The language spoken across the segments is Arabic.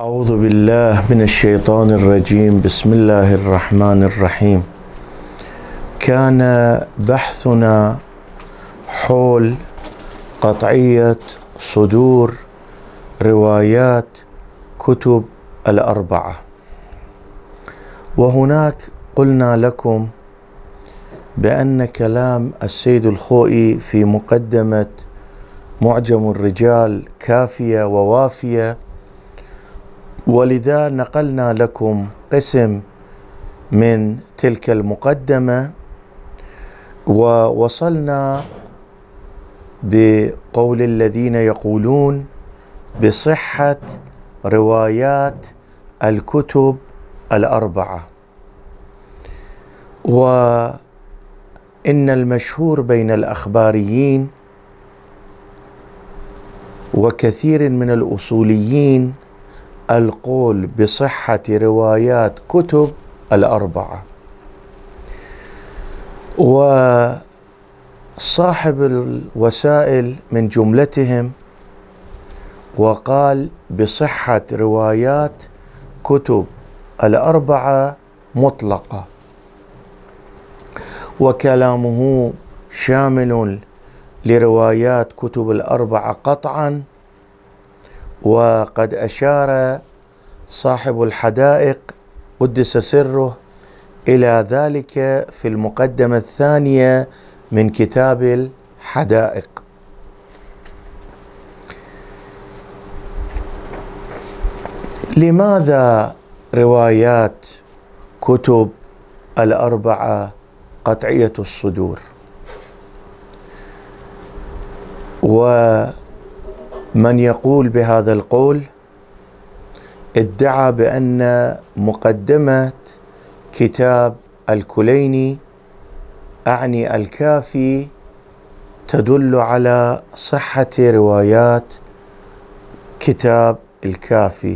أعوذ بالله من الشيطان الرجيم. بسم الله الرحمن الرحيم. كان بحثنا حول قطعية صدور روايات كتب الأربعة، وهناك قلنا لكم بأن كلام السيد الخوئي في مقدمة معجم الرجال كافية ووافية، ولذا نقلنا لكم قسم من تلك المقدمة، ووصلنا بقول الذين يقولون بصحة روايات الكتب الأربعة. وإن المشهور بين الأخباريين وكثير من الأصوليين القول بصحة روايات كتب الأربعة، وصاحب الوسائل من جملتهم وقال بصحة روايات كتب الأربعة مطلقة، وكلامه شامل لروايات كتب الأربعة قطعا. وقد أشار صاحب الحدائق قدس سره إلى ذلك في المقدمة الثانية من كتاب الحدائق. لماذا روايات كتب الأربعة قطعية الصدور؟ ومن يقول بهذا القول ادعى بأن مقدمة كتاب الكليني أعني الكافي تدل على صحة روايات كتاب الكافي.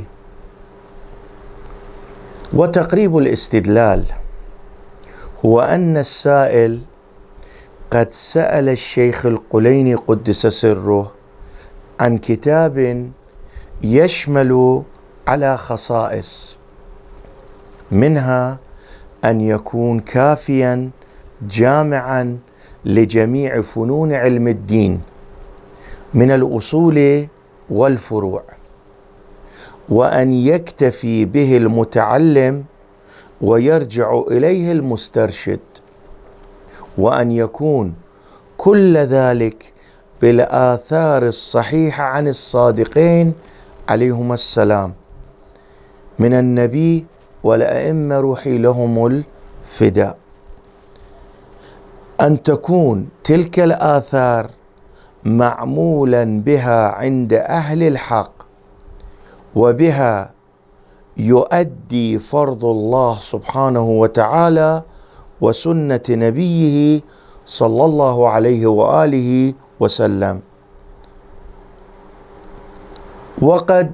وتقريب الاستدلال هو أن السائل قد سأل الشيخ الكليني قدس سره عن كتاب يشمل على خصائص، منها أن يكون كافيا جامعا لجميع فنون علم الدين من الأصول والفروع، وأن يكتفي به المتعلم ويرجع إليه المسترشد، وأن يكون كل ذلك بالآثار الصحيحة عن الصادقين عليهم السلام من النبي والأئمة روحي لهم الفداء، أن تكون تلك الآثار معمولا بها عند أهل الحق، وبها يؤدي فرض الله سبحانه وتعالى وسنة نبيه صلى الله عليه وآله وسلم. وقد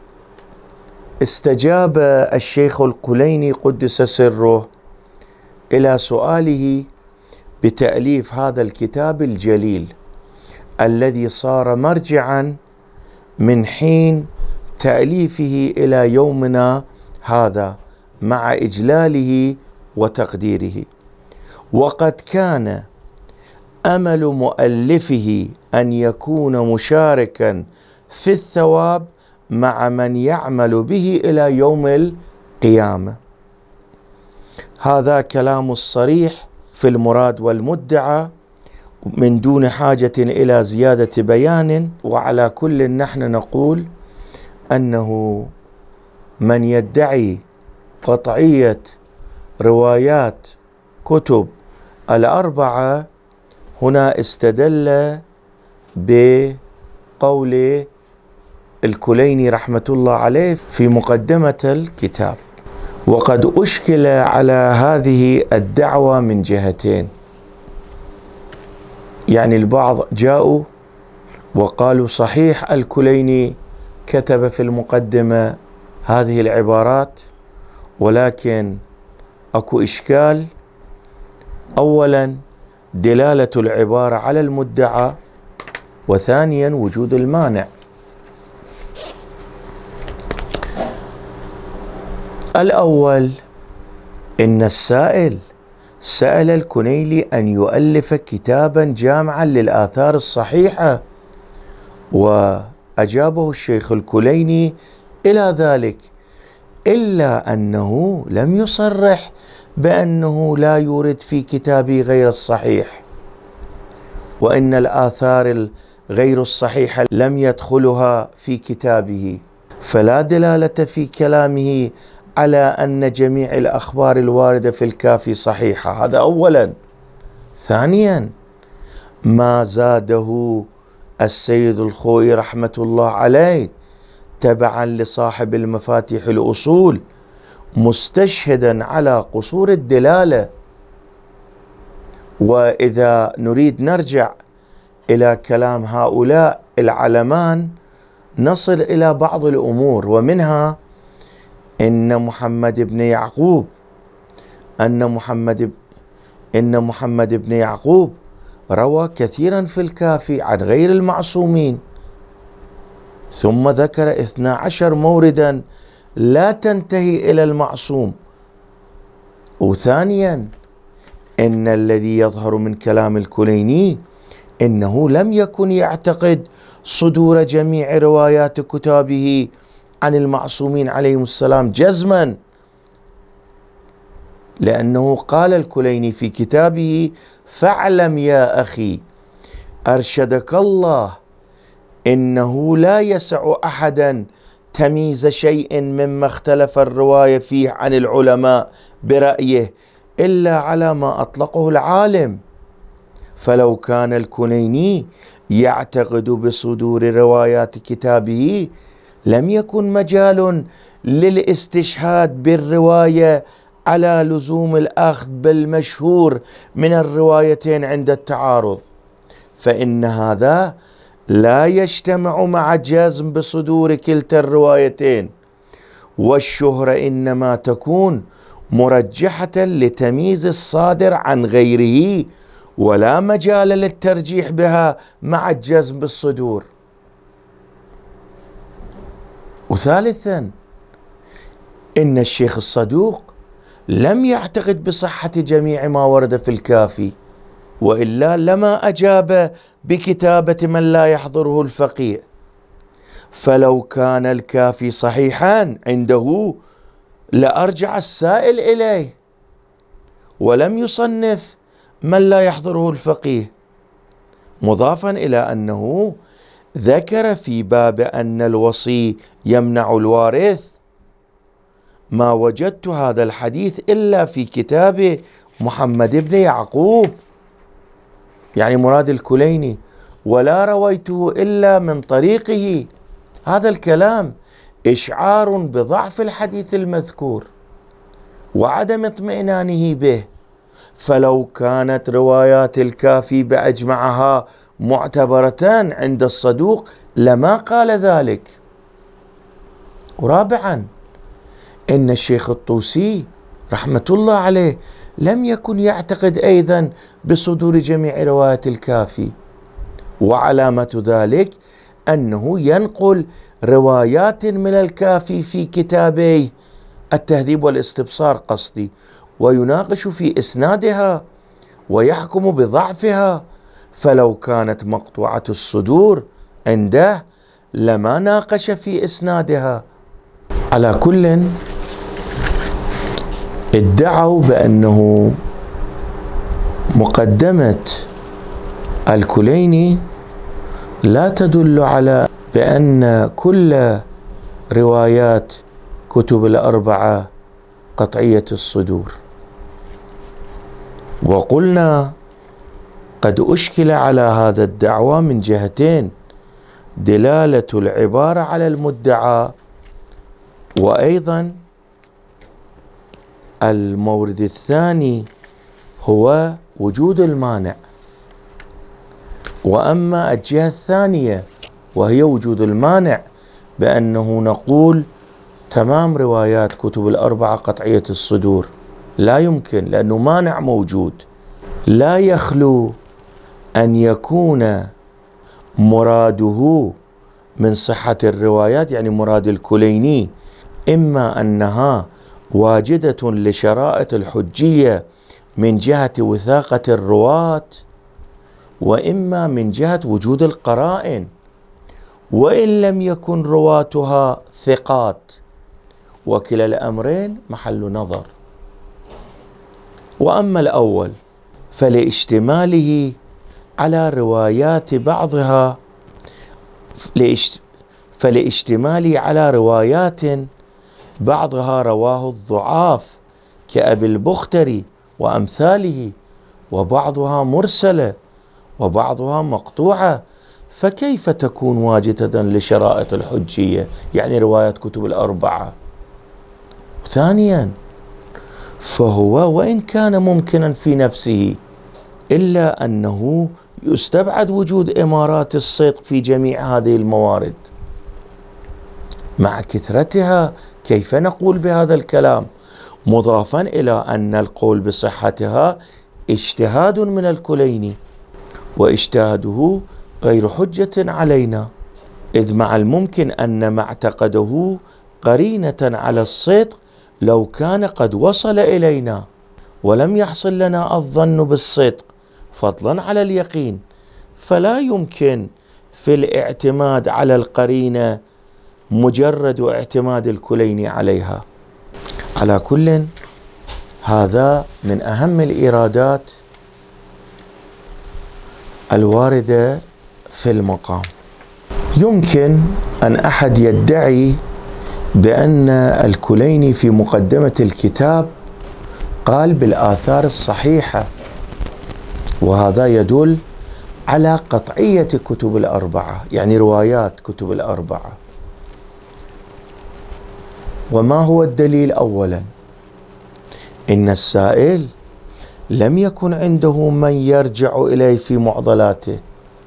استجاب الشيخ الكليني قدس سره إلى سؤاله بتأليف هذا الكتاب الجليل الذي صار مرجعا من حين تأليفه إلى يومنا هذا مع إجلاله وتقديره. وقد كان أمل مؤلفه أن يكون مشاركا في الثواب مع من يعمل به إلى يوم القيامة. هذا كلام الصريح في المراد والمدعى من دون حاجة إلى زيادة بيان. وعلى كل نحن نقول أنه من يدعي قطعية روايات كتب الأربعة هنا استدل بقول الكليني رحمة الله عليه في مقدمة الكتاب. وقد أشكل على هذه الدعوة من جهتين، يعني البعض جاءوا وقالوا صحيح الكليني كتب في المقدمة هذه العبارات، ولكن أكو إشكال. أولا دلالة العبارة على المدعى، وثانيا وجود المانع. الأول، إن السائل سأل الكنيلي أن يؤلف كتابا جامعا للآثار الصحيحة، وأجابه الشيخ الكليني إلى ذلك، إلا أنه لم يصرح بأنه لا يورد في كتابه غير الصحيح، وإن الآثار غير الصحيحة لم يدخلها في كتابه، فلا دلالة في كلامه على أن جميع الأخبار الواردة في الكافي صحيحة. هذا أولا. ثانيا، ما زاده السيد الخوئي رحمة الله عليه تبعا لصاحب المفاتيح الأصول، مستشهدا على قصور الدلالة. وإذا نريد نرجع إلى كلام هؤلاء العلمان نصل إلى بعض الأمور، ومنها إن محمد بن يعقوب روى كثيرا في الكافي عن غير المعصومين، ثم ذكر 12 موردا لا تنتهي إلى المعصوم. وثانيا، إن الذي يظهر من كلام الكليني إنه لم يكن يعتقد صدور جميع روايات كتابه عن المعصومين عليهم السلام جزما، لأنه قال الكليني في كتابه: فاعلم يا أخي أرشدك الله إنه لا يسع أحدا تمييز شيء مما اختلف الرواية فيه عن العلماء برأيه إلا على ما أطلقه العالم. فلو كان الكنيني يعتقد بصدور روايات كتابه لم يكن مجال للاستشهاد بالرواية على لزوم الأخذ بالمشهور من الروايتين عند التعارض، فإن هذا لا يجتمع مع الجزم بصدور كلتا الروايتين، والشهرة إنما تكون مرجحة لتمييز الصادر عن غيره، ولا مجال للترجيح بها مع الجزم بالصدور. وثالثا، إن الشيخ الصدوق لم يعتقد بصحة جميع ما ورد في الكافي، وإلا لما أجاب بكتابة من لا يحضره الفقيه. فلو كان الكافي صحيحا عنده لأرجع السائل إليه، ولم يصنف من لا يحضره الفقيه، مضافا إلى أنه ذكر في باب أن الوصي يمنع الوارث. ما وجدت هذا الحديث إلا في كتاب محمد بن يعقوب، يعني مراد الكليني، ولا رويته إلا من طريقه. هذا الكلام إشعار بضعف الحديث المذكور وعدم اطمئنانه به. فلو كانت روايات الكافي بأجمعها معتبرة عند الصدوق لما قال ذلك. ورابعا، إن الشيخ الطوسي رحمة الله عليه لم يكن يعتقد أيضا بصدور جميع روايات الكافي، وعلامة ذلك أنه ينقل روايات من الكافي في كتابي التهذيب والاستبصار قصدي، ويناقش في إسنادها ويحكم بضعفها. فلو كانت مقطوعة الصدور عنده لما ناقش في إسنادها. على كل، ادعوا بأنه مقدمة الكليني لا تدل على بأن كل روايات كتب الأربعة قطعية الصدور. وقلنا قد أشكل على هذا الدعوى من جهتين: دلالة العبارة على المدعى، وأيضا المورد الثاني هو وجود المانع. وأما الجهة الثانية وهي وجود المانع، بأنه نقول تمام روايات كتب الأربعة قطعية الصدور، لا يمكن، لأنه مانع موجود. لا يخلو أن يكون مراده من صحة الروايات، يعني مراد الكليني، إما أنها واجدة لشرائط الحجية من جهة وثاقة الرواة، وإما من جهة وجود القرائن، وإن لم يكن رواتها ثقات، وكلا الأمرين محل نظر. وأما الأول فلاشتماله على روايات بعضها بعضها رواه الضعاف كأبي البختري وأمثاله، وبعضها مرسلة وبعضها مقطوعة، فكيف تكون واجدة لشرائط الحجية، يعني روايات كتب الأربعة؟ ثانيا، فهو وإن كان ممكنا في نفسه إلا أنه يستبعد وجود إمارات الصدق في جميع هذه الموارد مع كثرتها. كيف نقول بهذا الكلام؟ مضافا إلى أن القول بصحتها اجتهاد من الكليني، واجتهاده غير حجة علينا، إذ مع الممكن أن ما اعتقده قرينة على الصدق لو كان قد وصل إلينا ولم يحصل لنا الظن بالصدق فضلا على اليقين، فلا يمكن في الاعتماد على القرينة مجرد اعتماد الكليني عليها. على كل، هذا من أهم الإيرادات الواردة في المقام. يمكن أن أحد يدعي بأن الكليني في مقدمة الكتاب قال بالآثار الصحيحة، وهذا يدل على قطعية كتب الأربعة، يعني روايات كتب الأربعة. وما هو الدليل؟ أولا، إن السائل لم يكن عنده من يرجع إليه في معضلاته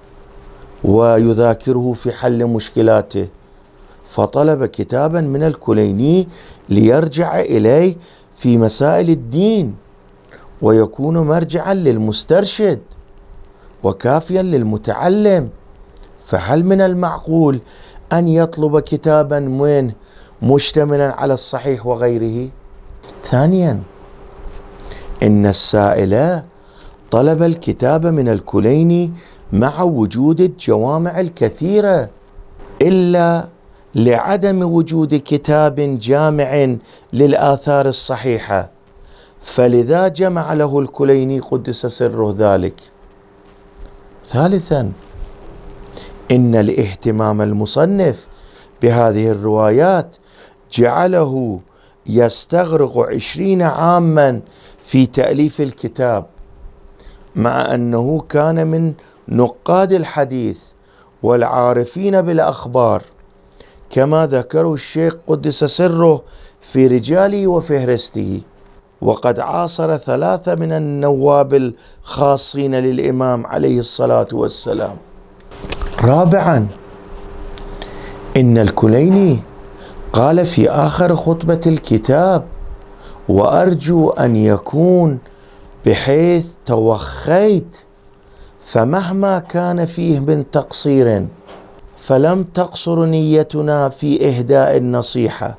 ويذاكره في حل مشكلاته، فطلب كتابا من الكليني ليرجع إليه في مسائل الدين ويكون مرجعا للمسترشد وكافيا للمتعلم. فهل من المعقول أن يطلب كتابا منه مشتملا على الصحيح وغيره؟ ثانيا، إن السائل طلب الكتاب من الكليني مع وجود الجوامع الكثيرة، إلا لعدم وجود كتاب جامع للآثار الصحيحة، فلذا جمع له الكليني قدس سره ذلك. ثالثا، إن الاهتمام المصنف بهذه الروايات جعله يستغرق 20 عاما في تأليف الكتاب، مع أنه كان من نقاد الحديث والعارفين بالأخبار، كما ذكره الشيخ قدس سره في رجاله وفهرسته، وقد عاصر 3 من النواب الخاصين للإمام عليه الصلاة والسلام. رابعا، إن الكليني قال في آخر خطبة الكتاب: وأرجو أن يكون بحيث توخيت، فمهما كان فيه من تقصير فلم تقصر نيتنا في إهداء النصيحة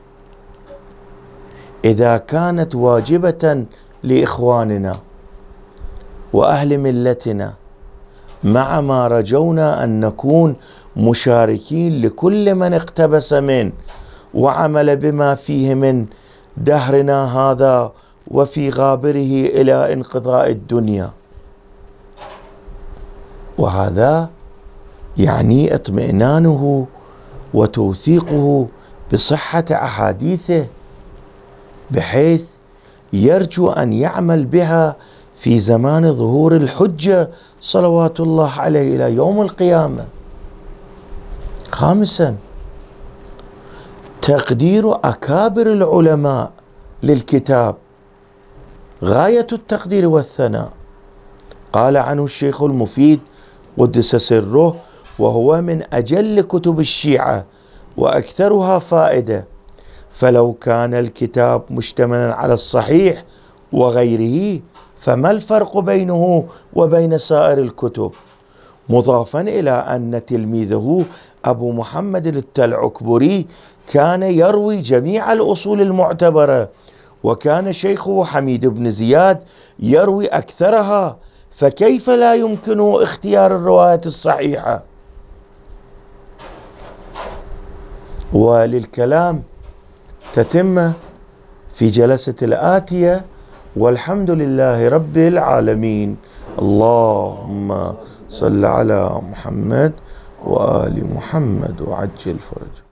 إذا كانت واجبة لإخواننا وأهل ملتنا، مع ما رجونا أن نكون مشاركين لكل من اقتبس منه وعمل بما فيه من دهرنا هذا وفي غابره إلى انقضاء الدنيا. وهذا يعني اطمئنانه وتوثيقه بصحة أحاديثه، بحيث يرجو أن يعمل بها في زمان ظهور الحجة صلوات الله عليه إلى يوم القيامة. خامسا، تقدير أكابر العلماء للكتاب غاية التقدير والثناء. قال عنه الشيخ المفيد قدس سره: وهو من أجل كتب الشيعة وأكثرها فائدة، فلو كان الكتاب مشتملا على الصحيح وغيره فما الفرق بينه وبين سائر الكتب؟ مضافا إلى أن تلميذه أبو محمد التلعكبري كان يروي جميع الأصول المعتبرة وكان شيخه حميد بن زياد يروي أكثرها، فكيف لا يمكنه اختيار الرواية الصحيحة؟ وللكلام تتمة في جلسة الآتية، والحمد لله رب العالمين. اللهم صل على محمد وآل محمد وعجل فرجه.